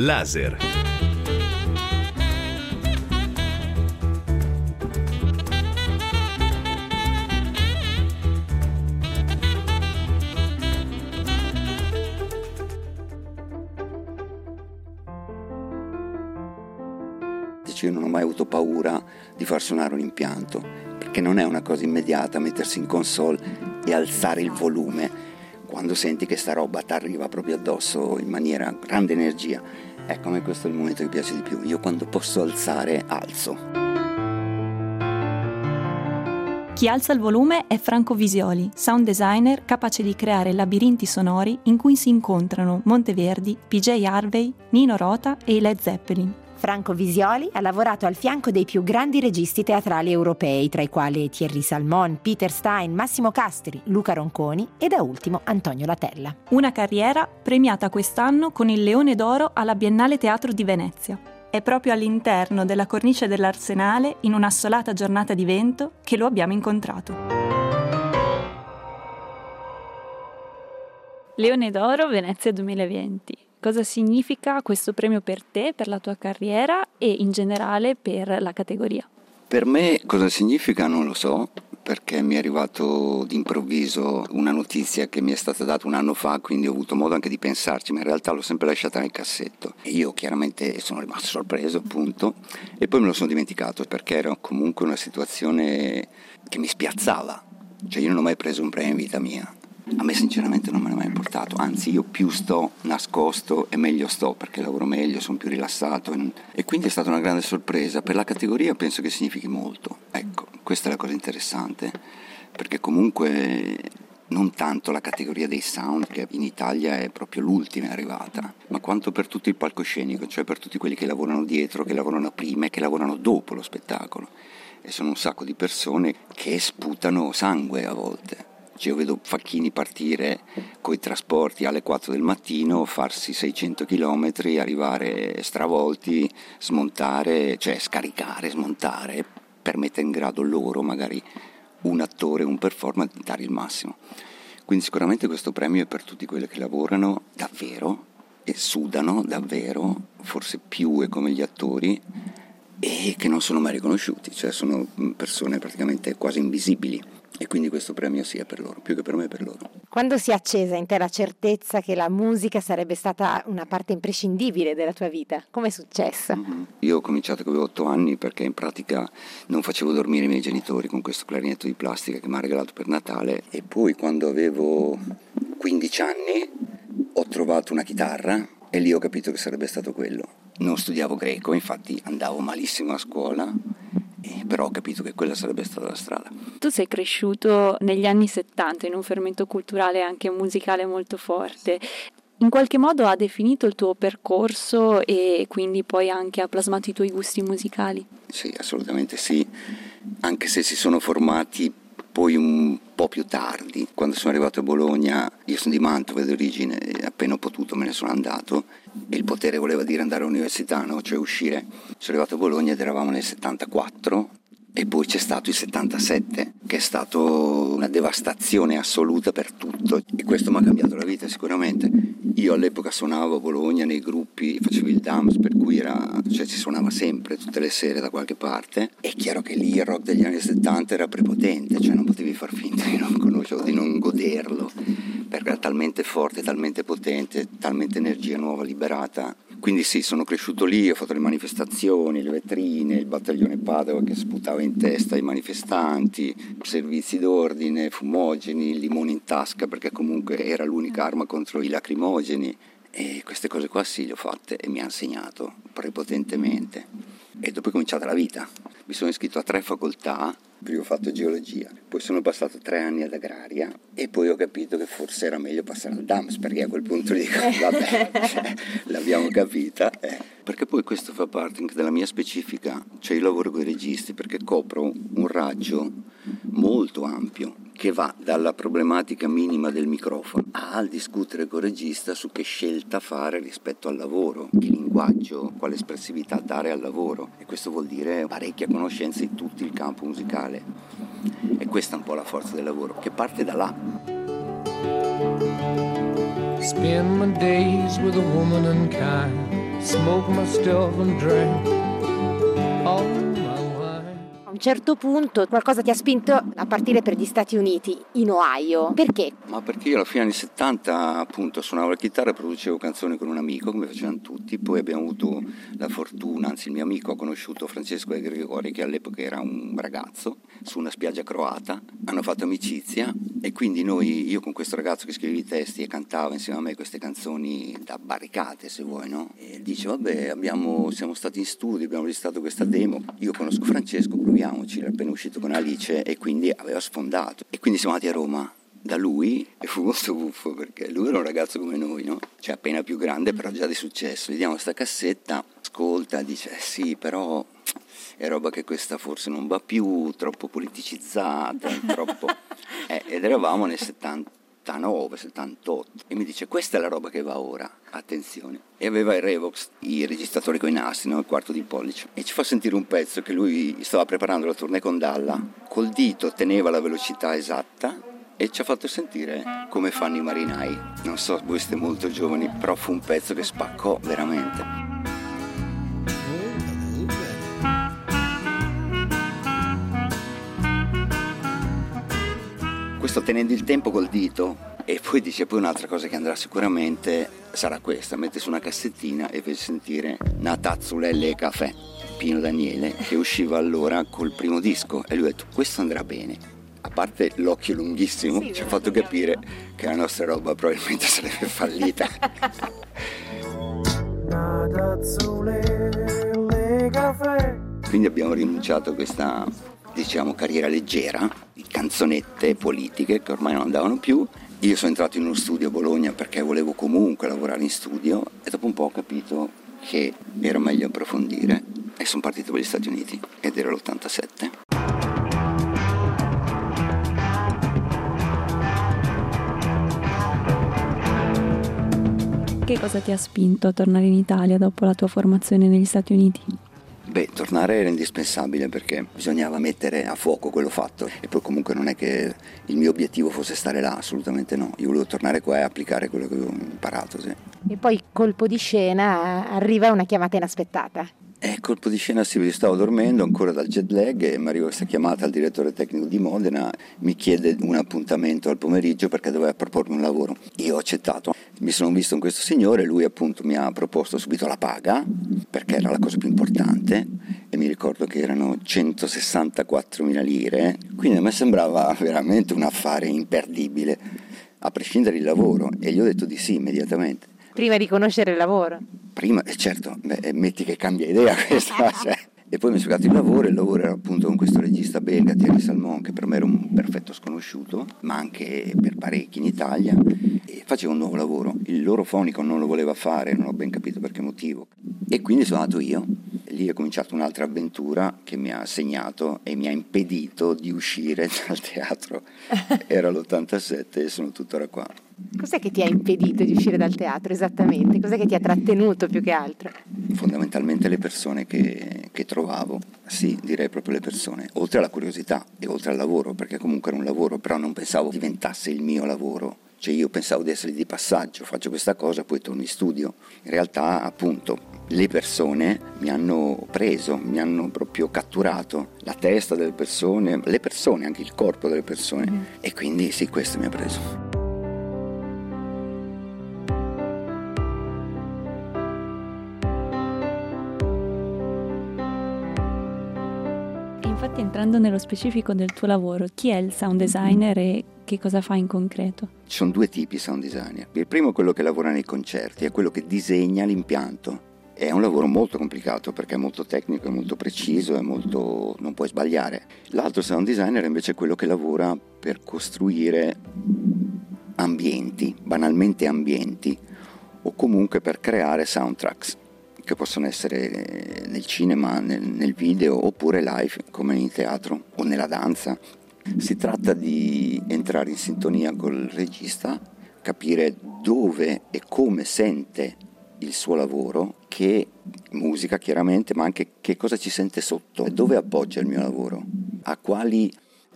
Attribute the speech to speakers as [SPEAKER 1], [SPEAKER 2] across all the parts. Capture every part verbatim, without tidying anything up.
[SPEAKER 1] Laser.
[SPEAKER 2] Io non ho mai avuto paura di far suonare un impianto, perché non è una cosa immediata mettersi in console e alzare il volume quando senti che sta roba ti arriva proprio addosso in maniera grande energia. Ecco, a me questo è il momento che piace di più. Io quando posso alzare, alzo.
[SPEAKER 3] Chi alza il volume è Franco Visioli, sound designer capace di creare labirinti sonori in cui si incontrano Monteverdi, P J Harvey, Nino Rota e i Led Zeppelin.
[SPEAKER 4] Franco Visioli ha lavorato al fianco dei più grandi registi teatrali europei, tra i quali Thierry Salmon, Peter Stein, Massimo Castri, Luca Ronconi e da ultimo Antonio Latella.
[SPEAKER 3] Una carriera premiata quest'anno con il Leone d'Oro alla Biennale Teatro di Venezia. È proprio all'interno della cornice dell'Arsenale, in un'assolata giornata di vento, che lo abbiamo incontrato. Leone d'Oro Venezia duemilaventi. Cosa significa questo premio per te, per la tua carriera e in generale per la categoria?
[SPEAKER 2] Per me cosa significa non lo so, perché mi è arrivato d'improvviso una notizia che mi è stata data un anno fa, quindi ho avuto modo anche di pensarci, ma in realtà l'ho sempre lasciata nel cassetto. E io chiaramente sono rimasto sorpreso, appunto, e poi me lo sono dimenticato perché era comunque una situazione che mi spiazzava. Cioè io non ho mai preso un premio in vita mia. A me sinceramente non me l'ha mai importato, anzi io più sto nascosto e meglio sto, perché lavoro meglio, sono più rilassato e quindi è stata una grande sorpresa. Per la categoria penso che significhi molto, ecco, questa è la cosa interessante, perché comunque non tanto la categoria dei sound, che in Italia è proprio l'ultima arrivata, ma quanto per tutto il palcoscenico, cioè per tutti quelli che lavorano dietro, che lavorano prima e che lavorano dopo lo spettacolo, e sono un sacco di persone che sputano sangue a volte. Io vedo Facchini partire coi trasporti alle quattro del mattino, farsi seicento chilometri, arrivare stravolti, smontare, cioè scaricare, smontare, per mettere in grado loro, magari un attore, un performer, di dare il massimo. Quindi sicuramente questo premio è per tutti quelli che lavorano davvero e sudano davvero, forse più è come gli attori, e che non sono mai riconosciuti, cioè sono persone praticamente quasi invisibili. E quindi questo premio sia per loro, più che per me, per loro.
[SPEAKER 4] Quando si è accesa in te la certezza che la musica sarebbe stata una parte imprescindibile della tua vita? Come è successo?
[SPEAKER 2] Mm-hmm. Io ho cominciato che avevo otto anni perché in pratica non facevo dormire i miei genitori con questo clarinetto di plastica che mi ha regalato per Natale, e poi quando avevo quindici anni ho trovato una chitarra e lì ho capito che sarebbe stato quello. Non studiavo greco, infatti andavo malissimo a scuola, Eh, però ho capito che quella sarebbe stata la strada.
[SPEAKER 3] Tu sei cresciuto negli anni settanta in un fermento culturale e anche musicale molto forte. In qualche modo ha definito il tuo percorso e quindi poi anche ha plasmato i tuoi gusti musicali?
[SPEAKER 2] Sì, assolutamente sì, anche se si sono formati poi un po' più tardi. Quando sono arrivato a Bologna, io sono di Mantova d'origine, e appena ho potuto me ne sono andato, e il potere voleva dire andare all'università, no? Cioè uscire. Sono arrivato a Bologna ed eravamo nel settantaquattro, e poi c'è stato il settantasette, che è stato una devastazione assoluta per tutto, e questo mi ha cambiato la vita sicuramente. Io all'epoca suonavo a Bologna nei gruppi, facevo il dance, per cui era, cioè si suonava sempre, tutte le sere da qualche parte. È chiaro che lì il rock degli anni settanta era prepotente, cioè non potevi far finta di non conoscerlo, di non goderlo, perché era talmente forte, talmente potente, talmente energia nuova liberata. Quindi sì, sono cresciuto lì, ho fatto le manifestazioni, le vetrine, il battaglione Padova che sputava in testa ai manifestanti, servizi d'ordine, fumogeni, limoni in tasca, perché comunque era l'unica arma contro i lacrimogeni, e queste cose qua sì le ho fatte e mi ha insegnato prepotentemente. E dopo è cominciata la vita. Mi sono iscritto a tre facoltà, prima ho fatto geologia, poi sono passato tre anni ad agraria e poi ho capito che forse era meglio passare al D A M S, perché a quel punto dico vabbè, cioè, l'abbiamo capita, eh. Perché poi questo fa parte anche della mia specifica, cioè io lavoro con i registi perché copro un raggio molto ampio che va dalla problematica minima del microfono al discutere con il regista su che scelta fare rispetto al lavoro, che linguaggio, quale espressività dare al lavoro, e questo vuol dire parecchia conoscenza di tutto il campo musicale, e questa è un po' la forza del lavoro che parte da là.
[SPEAKER 5] Spend my days with a woman unkind,
[SPEAKER 1] smoke my stuff and drink all my wine.
[SPEAKER 4] A un certo punto qualcosa ti ha spinto a partire per gli Stati Uniti, in Ohio. Perché?
[SPEAKER 2] Ma perché io alla fine anni settanta appunto suonavo la chitarra e producevo canzoni con un amico, come facevano tutti. Poi abbiamo avuto la fortuna, anzi il mio amico ha conosciuto Francesco De Gregori, che all'epoca era un ragazzo, su una spiaggia croata. Hanno fatto amicizia e quindi noi, io con questo ragazzo che scriveva i testi e cantava insieme a me queste canzoni da barricate, se vuoi, no? E dice, vabbè, abbiamo, siamo stati in studio, abbiamo registrato questa demo, io conosco Francesco, proviamoci, era appena uscito con Alice e quindi aveva sfondato. E quindi siamo andati a Roma da lui e fu molto buffo perché lui era un ragazzo come noi, no? Cioè appena più grande, però già di successo. Gli diamo questa cassetta, ascolta, dice, eh sì, però è roba che questa forse non va più, troppo politicizzata, troppo... Eh, ed eravamo nel settantanove, settantotto e mi dice, questa è la roba che va ora, attenzione. E aveva il Revox, i registratori con i nastri, no? Il quarto di pollice, e ci fa sentire un pezzo che lui stava preparando la tournée con Dalla, col dito teneva la velocità esatta e ci ha fatto sentire come fanno i marinai. Non so, voi siete molto giovani, però fu un pezzo che spaccò veramente. Questo tenendo il tempo col dito, e poi dice, poi un'altra cosa che andrà sicuramente sarà questa, mette su una cassettina e fece sentire una tazzulelle e caffè, Pino Daniele, che usciva allora col primo disco, e lui ha detto, questo andrà bene. A parte l'occhio lunghissimo, sì, ci ha fatto capire che la nostra roba probabilmente sarebbe fallita. Quindi abbiamo rinunciato a questa, diciamo, carriera leggera di canzonette politiche che ormai non andavano più. Io sono entrato in uno studio a Bologna perché volevo comunque lavorare in studio e dopo un po' ho capito che era meglio approfondire e sono partito per gli Stati Uniti ed era l'ottantasette.
[SPEAKER 3] Che cosa ti ha spinto a tornare in Italia dopo la tua formazione negli Stati Uniti?
[SPEAKER 2] Beh, tornare era indispensabile perché bisognava mettere a fuoco quello fatto e poi comunque non è che il mio obiettivo fosse stare là, assolutamente no. Io volevo tornare qua e applicare quello che avevo imparato, sì.
[SPEAKER 4] E poi colpo di scena, arriva una chiamata inaspettata.
[SPEAKER 2] Eh, colpo di scena, sì, stavo dormendo ancora dal jet lag e mi arriva questa chiamata al direttore tecnico di Modena, mi chiede un appuntamento al pomeriggio perché doveva propormi un lavoro. Io ho accettato, mi sono visto con questo signore, lui appunto mi ha proposto subito la paga perché era la cosa più importante e mi ricordo che erano centosessantaquattromila lire, quindi a me sembrava veramente un affare imperdibile, a prescindere dal lavoro, e gli ho detto di sì immediatamente.
[SPEAKER 4] Prima di conoscere il lavoro?
[SPEAKER 2] Prima, eh certo, beh, metti che cambia idea questa, cioè. E poi mi sono spiegato il lavoro, il lavoro era appunto con questo regista belga, Thierry Salmon, che per me era un perfetto sconosciuto, ma anche per parecchi in Italia, e faceva un nuovo lavoro. Il loro fonico non lo voleva fare, non ho ben capito per che motivo, e quindi sono andato io. E lì è cominciata un'altra avventura che mi ha segnato e mi ha impedito di uscire dal teatro. Era l'ottantasette e sono tuttora qua.
[SPEAKER 4] Cos'è che ti ha impedito di uscire dal teatro esattamente? Cos'è che ti ha trattenuto più che altro?
[SPEAKER 2] Fondamentalmente le persone che, che trovavo, sì, direi proprio le persone, oltre alla curiosità e oltre al lavoro, perché comunque era un lavoro, però non pensavo diventasse il mio lavoro, cioè io pensavo di essere di passaggio, faccio questa cosa, poi torno in studio. In realtà appunto le persone mi hanno preso, mi hanno proprio catturato, la testa delle persone, le persone, anche il corpo delle persone, mm. E quindi sì, questo mi ha preso.
[SPEAKER 3] Infatti, entrando nello specifico del tuo lavoro, chi è il sound designer e che cosa fa in concreto?
[SPEAKER 2] Ci sono due tipi di sound designer. Il primo è quello che lavora nei concerti, è quello che disegna l'impianto. È un lavoro molto complicato perché è molto tecnico, è molto preciso, è molto... non puoi sbagliare. L'altro sound designer invece è quello che lavora per costruire ambienti, banalmente ambienti, o comunque per creare soundtracks, che possono essere nel cinema, nel, nel video, oppure live, come in teatro o nella danza. Si tratta di entrare in sintonia col regista, capire dove e come sente il suo lavoro, che musica chiaramente, ma anche che cosa ci sente sotto, dove appoggia il mio lavoro, a quali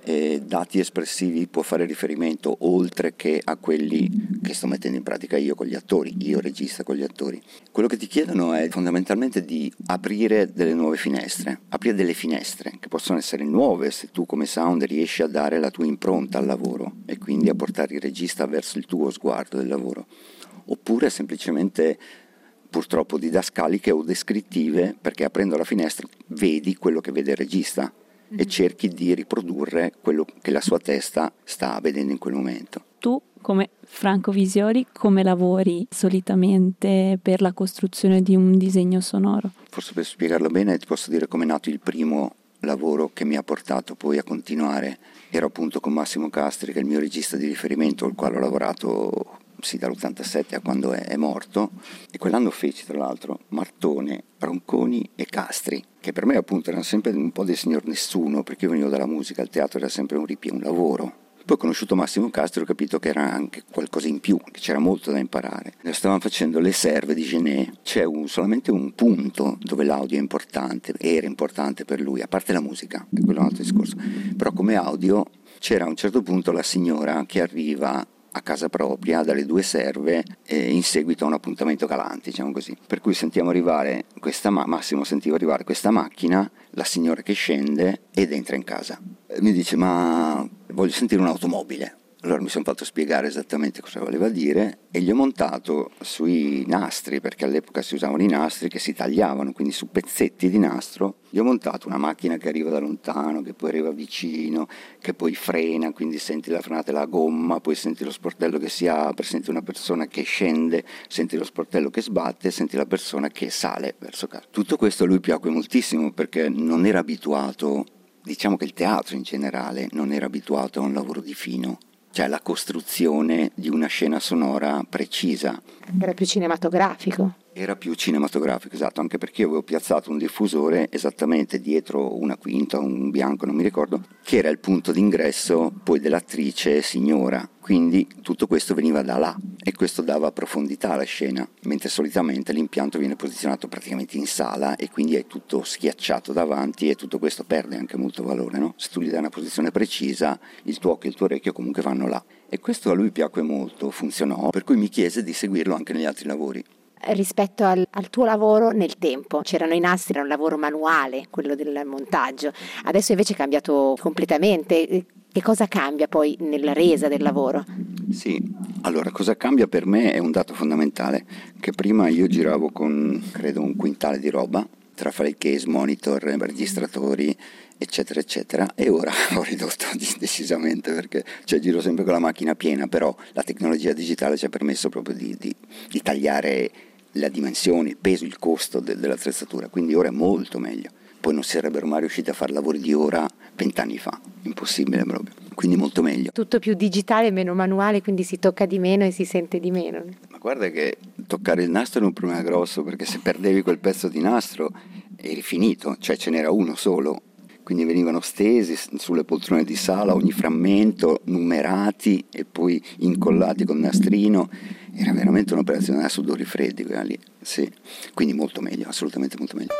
[SPEAKER 2] e dati espressivi può fare riferimento oltre che a quelli che sto mettendo in pratica io con gli attori, io regista con gli attori. Quello che ti chiedono è fondamentalmente di aprire delle nuove finestre, aprire delle finestre che possono essere nuove se tu come sound riesci a dare la tua impronta al lavoro e quindi a portare il regista verso il tuo sguardo del lavoro, oppure semplicemente purtroppo didascaliche o descrittive, perché aprendo la finestra vedi quello che vede il regista mm-hmm. e cerchi di riprodurre quello che la sua testa sta vedendo in quel momento.
[SPEAKER 3] Tu, come Franco Visiori, come lavori solitamente per la costruzione di un disegno sonoro?
[SPEAKER 2] Forse per spiegarlo bene ti posso dire come è nato il primo lavoro che mi ha portato poi a continuare. Ero appunto con Massimo Castri, che è il mio regista di riferimento, al quale ho lavorato sì, dall'ottantasette a quando è, è morto, e quell'anno feci tra l'altro Martone, Ronconi e Castri, che per me appunto erano sempre un po' del signor nessuno, perché io venivo dalla musica, il teatro era sempre un ripie, un lavoro. Poi ho conosciuto Massimo Castri e ho capito che era anche qualcosa in più, che c'era molto da imparare. Stavamo facendo le serve di Genet, c'è un, solamente un punto dove l'audio è importante, era importante per lui, a parte la musica, è quello un altro discorso, però come audio c'era a un certo punto la signora che arriva a casa propria dalle due serve eh, in seguito a un appuntamento Galanti, diciamo così. Per cui sentiamo arrivare questa ma- Massimo sentiva arrivare questa macchina, la signora che scende ed entra in casa. E mi dice: ma voglio sentire un'automobile. Allora mi sono fatto spiegare esattamente cosa voleva dire e gli ho montato sui nastri, perché all'epoca si usavano i nastri che si tagliavano, quindi su pezzetti di nastro, gli ho montato una macchina che arriva da lontano, che poi arriva vicino, che poi frena, quindi senti la frenata della gomma, poi senti lo sportello che si apre, senti una persona che scende, senti lo sportello che sbatte, senti la persona che sale verso casa. Tutto questo a lui piacque moltissimo perché non era abituato, diciamo che il teatro in generale non era abituato a un lavoro di fino, cioè la costruzione di una scena sonora precisa.
[SPEAKER 4] Era più cinematografico.
[SPEAKER 2] Era più cinematografico, esatto, anche perché io avevo piazzato un diffusore esattamente dietro una quinta, un bianco, non mi ricordo, che era il punto d'ingresso poi dell'attrice signora, quindi tutto questo veniva da là e questo dava profondità alla scena, mentre solitamente l'impianto viene posizionato praticamente in sala e quindi è tutto schiacciato davanti e tutto questo perde anche molto valore, no? Se tu gli dai una posizione precisa, il tuo occhio e il tuo orecchio comunque vanno là. E questo a lui piacque molto, funzionò, per cui mi chiese di seguirlo anche negli altri lavori.
[SPEAKER 4] Rispetto al, al tuo lavoro nel tempo, c'erano i nastri, era un lavoro manuale, quello del montaggio, adesso invece è cambiato completamente. Che cosa cambia poi nella resa del lavoro?
[SPEAKER 2] Sì, allora cosa cambia per me è un dato fondamentale, che prima io giravo con credo un quintale di roba, tra file case, monitor, registratori, eccetera eccetera, e ora ho ridotto decisamente perché cioè, giro sempre con la macchina piena, però la tecnologia digitale ci ha permesso proprio di, di, di tagliare la dimensione, il peso, il costo de, dell'attrezzatura, quindi ora è molto meglio. Poi non si sarebbero mai riusciti a fare lavori di ora vent'anni fa, impossibile proprio, quindi molto meglio.
[SPEAKER 4] Tutto più digitale, meno manuale, quindi si tocca di meno e si sente di meno.
[SPEAKER 2] Ma guarda che toccare il nastro era un problema grosso, perché se perdevi quel pezzo di nastro eri finito, cioè ce n'era uno solo, quindi venivano stesi sulle poltrone di sala ogni frammento, numerati e poi incollati con nastrino. Era veramente un'operazione a sudori freddi quella lì, sì. Quindi molto meglio, assolutamente molto meglio.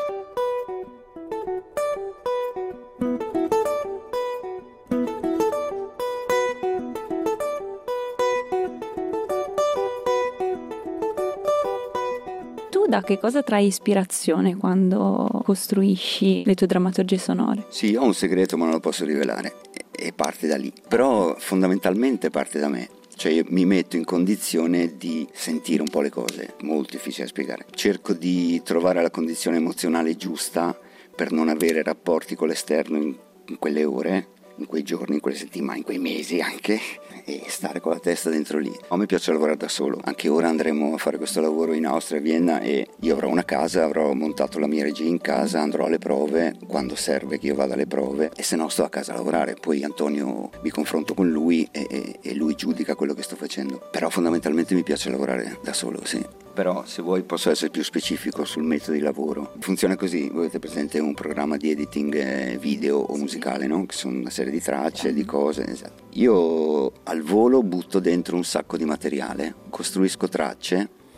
[SPEAKER 3] Da che cosa trai ispirazione quando costruisci le tue drammaturgie sonore?
[SPEAKER 2] Sì, ho un segreto ma non lo posso rivelare e parte da lì, però fondamentalmente parte da me, cioè io mi metto in condizione di sentire un po' le cose, molto difficile da spiegare, cerco di trovare la condizione emozionale giusta per non avere rapporti con l'esterno in, in quelle ore, in quei giorni, in quelle settimane, in quei mesi anche, e stare con la testa dentro lì. A me piace lavorare da solo, anche ora andremo a fare questo lavoro in Austria, a Vienna, e io avrò una casa, avrò montato la mia regia in casa, andrò alle prove quando serve che io vada alle prove, e se no sto a casa a lavorare. Poi Antonio, mi confronto con lui e, e, e lui giudica quello che sto facendo, però fondamentalmente mi piace lavorare da solo, sì. Però se vuoi posso essere più specifico sul metodo di lavoro. Funziona così: voi avete presente un programma di editing video o musicale, no? Che sono una serie di tracce, di cose, esatto. Io al volo butto dentro un sacco di materiale, costruisco tracce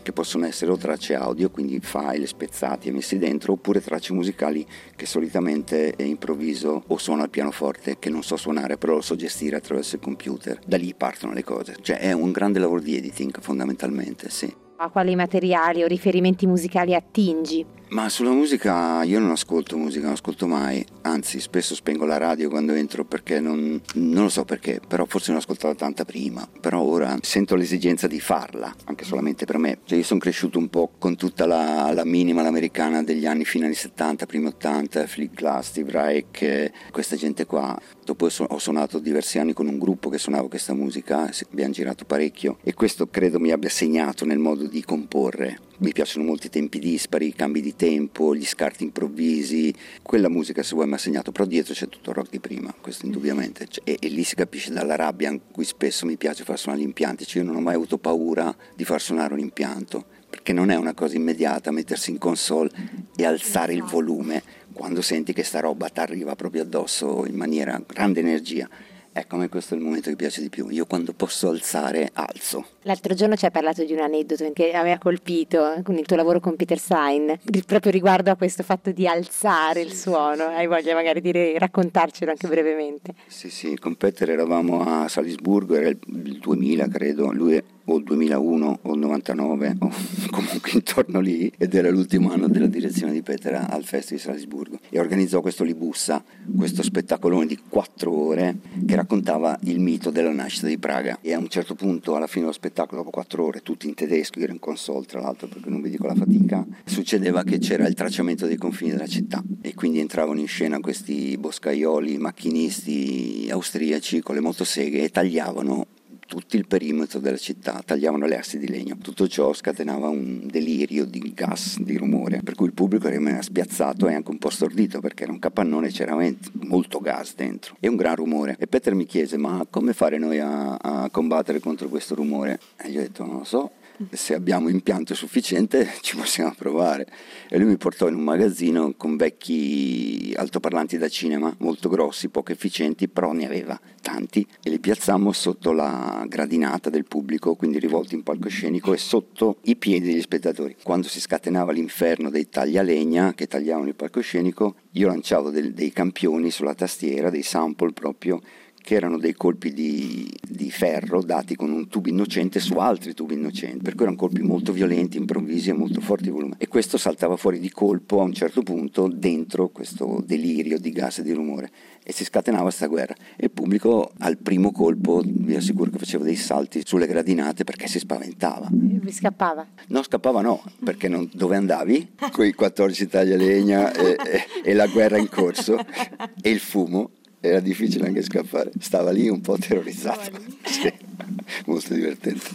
[SPEAKER 2] che possono essere o tracce audio, quindi file spezzati e messi dentro, oppure tracce musicali che solitamente improvviso o suono al pianoforte, che non so suonare però lo so gestire attraverso il computer. Da lì partono le cose, cioè è un grande lavoro di editing fondamentalmente, sì.
[SPEAKER 4] A quali materiali o riferimenti musicali attingi?
[SPEAKER 2] Ma sulla musica io non ascolto musica, non ascolto mai, anzi spesso spengo la radio quando entro perché non, non lo so perché, però forse non ascoltavo tanta prima, però ora sento l'esigenza di farla, anche solamente per me. Cioè io sono cresciuto un po' con tutta la, la minimal americana degli anni fino agli settanta, primi ottanta, Fleet Glass, Steve Reich, questa gente qua. Dopo ho suonato diversi anni con un gruppo che suonava questa musica, abbiamo girato parecchio e questo credo mi abbia segnato nel modo di comporre. Mi piacciono molti i tempi dispari, i cambi di tempo, gli scarti improvvisi, quella musica se vuoi mi ha segnato, però dietro c'è tutto il rock di prima, questo indubbiamente, e, e lì si capisce dalla rabbia in cui spesso mi piace far suonare gli impianti, cioè io non ho mai avuto paura di far suonare un impianto, perché non è una cosa immediata mettersi in console e alzare il volume quando senti che sta roba ti arriva proprio addosso in maniera grande energia. Ecco, a me questo è il momento che piace di più. Io quando posso alzare, alzo.
[SPEAKER 4] L'altro giorno ci hai parlato di un aneddoto che mi ha colpito con il tuo lavoro con Peter Stein, proprio riguardo a questo fatto di alzare il suono. Hai voglia magari di raccontarcelo anche brevemente?
[SPEAKER 2] Sì, sì, con Peter eravamo a Salisburgo, era il duemila credo, lui o il duemilauno o il novantanove o comunque intorno lì, ed era l'ultimo anno della direzione di Peter al Festival di Salisburgo e organizzò questo Libussa, questo spettacolone di quattro ore che raccontava il mito della nascita di Praga, e a un certo punto alla fine dello spettacolo, dopo quattro ore, tutti in tedesco, io ero in console tra l'altro perché non vi dico la fatica, succedeva che c'era il tracciamento dei confini della città e quindi entravano in scena questi boscaioli, macchinisti austriaci con le motoseghe e tagliavano tutto il perimetro della città, tagliavano le assi di legno. Tutto ciò scatenava un delirio di gas, di rumore, per cui il pubblico rimaneva spiazzato e anche un po' stordito perché era un capannone, c'era molto gas dentro e un gran rumore. E Peter mi chiese: ma come fare noi a, a combattere contro questo rumore? E gli ho detto: non lo so, se abbiamo impianto sufficiente ci possiamo provare. E lui mi portò in un magazzino con vecchi altoparlanti da cinema molto grossi, poco efficienti, però ne aveva tanti, e li piazzammo sotto la gradinata del pubblico, quindi rivolti in palcoscenico e sotto i piedi degli spettatori. Quando si scatenava l'inferno dei taglialegna che tagliavano il palcoscenico, io lanciavo del, dei campioni sulla tastiera, dei sample proprio, che erano dei colpi di, di ferro dati con un tubo innocente su altri tubi innocenti, per cui erano colpi molto violenti, improvvisi e molto forti di volume, e questo saltava fuori di colpo a un certo punto dentro questo delirio di gas e di rumore e si scatenava sta guerra, e il pubblico al primo colpo vi assicuro che faceva dei salti sulle gradinate perché si spaventava.
[SPEAKER 4] Vi scappava?
[SPEAKER 2] No, scappava no, perché non, dove andavi? Con i quattordici taglialegna e, e, e la guerra in corso e il fumo. Era difficile anche scappare, stava lì un po' terrorizzato. Sì, molto divertente.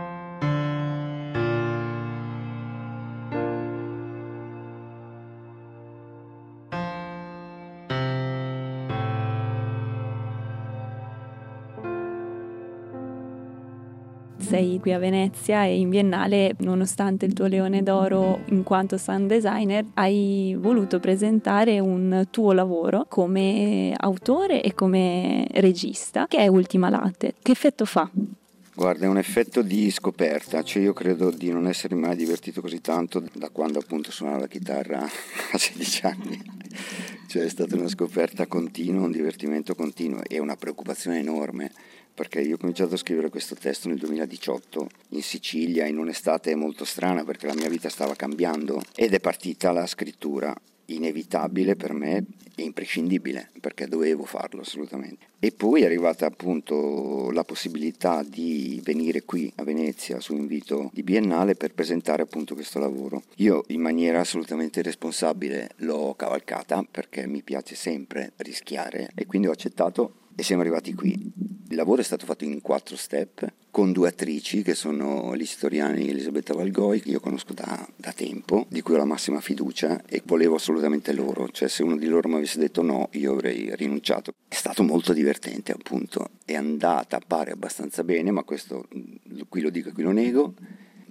[SPEAKER 3] Sei qui a Venezia e in Biennale, nonostante il tuo Leone d'Oro in quanto sound designer, hai voluto presentare un tuo lavoro come autore e come regista, che è Ultima Latte. Che effetto fa?
[SPEAKER 2] Guarda, è un effetto di scoperta, cioè io credo di non essere mai divertito così tanto da quando appunto suonavo la chitarra a sedici anni, cioè è stata una scoperta continua, un divertimento continuo e una preoccupazione enorme, perché io ho cominciato a scrivere questo testo nel duemiladiciotto in Sicilia, in un'estate molto strana perché la mia vita stava cambiando, ed è partita la scrittura, inevitabile per me e imprescindibile perché dovevo farlo assolutamente. E poi è arrivata appunto la possibilità di venire qui a Venezia su invito di Biennale per presentare appunto questo lavoro. Io in maniera assolutamente responsabile l'ho cavalcata perché mi piace sempre rischiare e quindi ho accettato e siamo arrivati qui. Il lavoro è stato fatto in quattro step con due attrici che sono Alice Toriani e Elisabetta Valgoi, che io conosco da, da tempo, di cui ho la massima fiducia e volevo assolutamente loro, cioè se uno di loro mi avesse detto no io avrei rinunciato. È stato molto divertente appunto, è andata, pare abbastanza bene, ma questo qui lo dico e qui lo nego.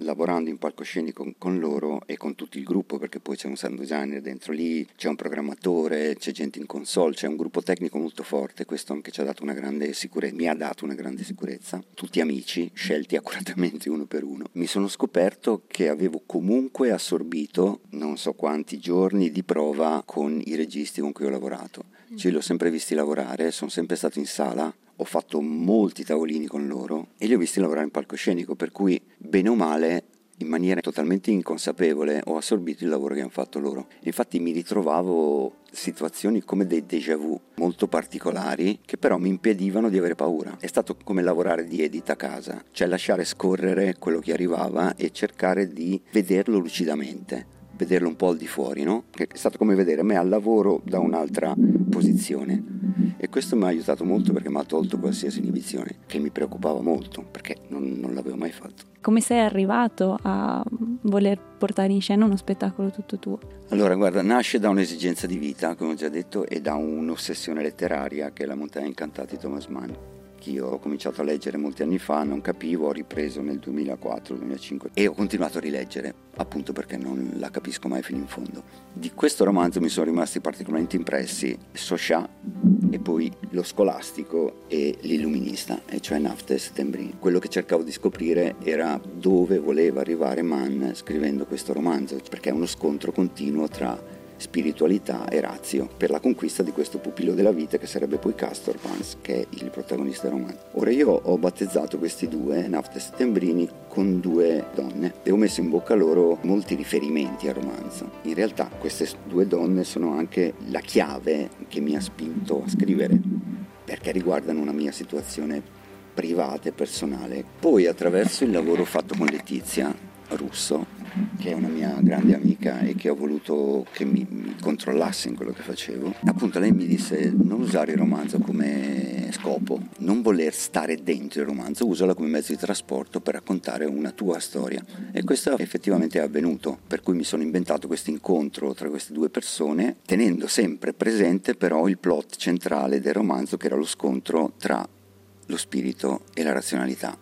[SPEAKER 2] lavorando in palcoscenico con, con loro e con tutto il gruppo, perché poi c'è un sound designer dentro lì, c'è un programmatore, c'è gente in console, c'è un gruppo tecnico molto forte, questo anche ci ha dato una grande sicurezza, mi ha dato una grande sicurezza, tutti amici, scelti accuratamente uno per uno. Mi sono scoperto che avevo comunque assorbito non so quanti giorni di prova con i registi con cui ho lavorato. Ce li ho sempre visti lavorare, sono sempre stato in sala, ho fatto molti tavolini con loro e li ho visti lavorare in palcoscenico, per cui bene o male, in maniera totalmente inconsapevole, ho assorbito il lavoro che hanno fatto loro. Infatti mi ritrovavo situazioni come dei déjà vu molto particolari che però mi impedivano di avere paura. È stato come lavorare di edit a casa, cioè lasciare scorrere quello che arrivava e cercare di vederlo lucidamente, vederlo un po' al di fuori, no? Che è stato come vedere me al lavoro da un'altra posizione. E questo mi ha aiutato molto perché mi ha tolto qualsiasi inibizione, che mi preoccupava molto perché non, non l'avevo mai fatto.
[SPEAKER 3] Come sei arrivato a voler portare in scena uno spettacolo tutto tuo?
[SPEAKER 2] Allora, guarda, nasce da un'esigenza di vita, come ho già detto, e da un'ossessione letteraria che è La montagna incantata di Thomas Mann, che io ho cominciato a leggere molti anni fa, non capivo, ho ripreso nel duemilaquattro duemilacinque e ho continuato a rileggere, appunto perché non la capisco mai fino in fondo. Di questo romanzo mi sono rimasti particolarmente impressi Scioscia e poi Lo scolastico e L'illuminista, e cioè Nafta e Settembrini. Quello che cercavo di scoprire era dove voleva arrivare Mann scrivendo questo romanzo, perché è uno scontro continuo tra spiritualità e razio per la conquista di questo pupillo della vita che sarebbe poi Castor Vance, che è il protagonista del romanzo. Ora io ho battezzato questi due, Nafta e Settembrini, con due donne e ho messo in bocca loro molti riferimenti al romanzo. In realtà queste due donne sono anche la chiave che mi ha spinto a scrivere, perché riguardano una mia situazione privata e personale. Poi attraverso il lavoro fatto con Letizia Russo, che è una mia grande amica e che ho voluto che mi, mi controllasse in quello che facevo, appunto lei mi disse: non usare il romanzo come scopo, non voler stare dentro il romanzo, usala come mezzo di trasporto per raccontare una tua storia. E questo effettivamente è avvenuto, per cui mi sono inventato questo incontro tra queste due persone, tenendo sempre presente però il plot centrale del romanzo, che era lo scontro tra lo spirito e la razionalità.